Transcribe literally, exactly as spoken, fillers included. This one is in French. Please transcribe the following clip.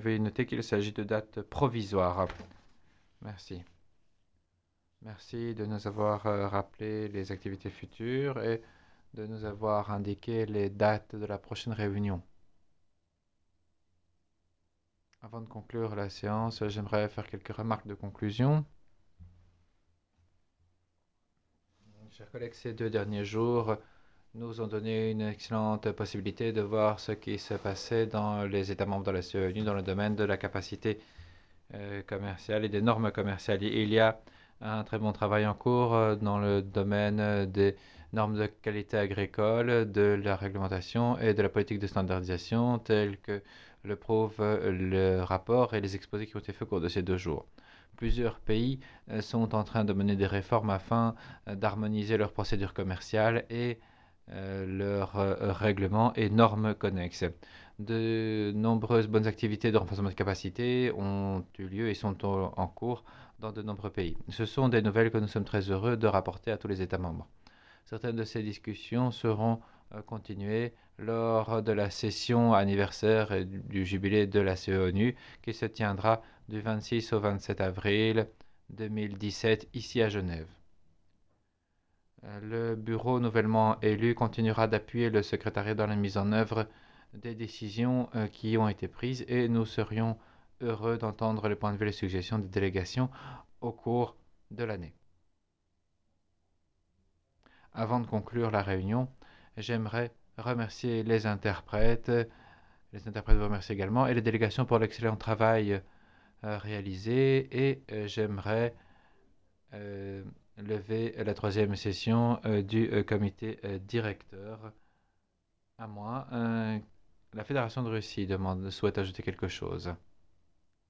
veuillez noter qu'il s'agit de dates provisoires. Merci. Merci de nous avoir euh, rappelé les activités futures et de nous avoir indiqué les dates de la prochaine réunion. Avant de conclure la séance, j'aimerais faire quelques remarques de conclusion. Chers collègues, ces deux derniers jours nous ont donné une excellente possibilité de voir ce qui se passait dans les États membres de la C E N U dans le domaine de la capacité euh, commerciale et des normes commerciales. Il y a un très bon travail en cours euh, dans le domaine euh, des normes de qualité agricole, de la réglementation et de la politique de standardisation, telles que le prouve euh, le rapport et les exposés qui ont été faits au cours de ces deux jours. Plusieurs pays euh, sont en train de mener des réformes afin euh, d'harmoniser leurs procédures commerciales et euh, leurs euh, règlements et normes connexes. De nombreuses bonnes activités de renforcement de capacité ont eu lieu et sont en cours dans de nombreux pays. Ce sont des nouvelles que nous sommes très heureux de rapporter à tous les États membres. Certaines de ces discussions seront euh, continuées lors de la session anniversaire du jubilé de la C E O N U qui se tiendra du vingt-six au vingt-sept avril deux mille dix-sept ici à Genève. Le bureau nouvellement élu continuera d'appuyer le secrétariat dans la mise en œuvre des décisions euh, qui ont été prises et nous serions heureux d'entendre les points de vue et les suggestions des délégations au cours de l'année. Avant de conclure la réunion, j'aimerais remercier les interprètes, les interprètes vous remercient également, et les délégations pour l'excellent travail euh, réalisé et euh, j'aimerais euh, lever la troisième session euh, du euh, comité euh, directeur. À moi, euh, la Fédération de Russie demande, souhaite ajouter quelque chose.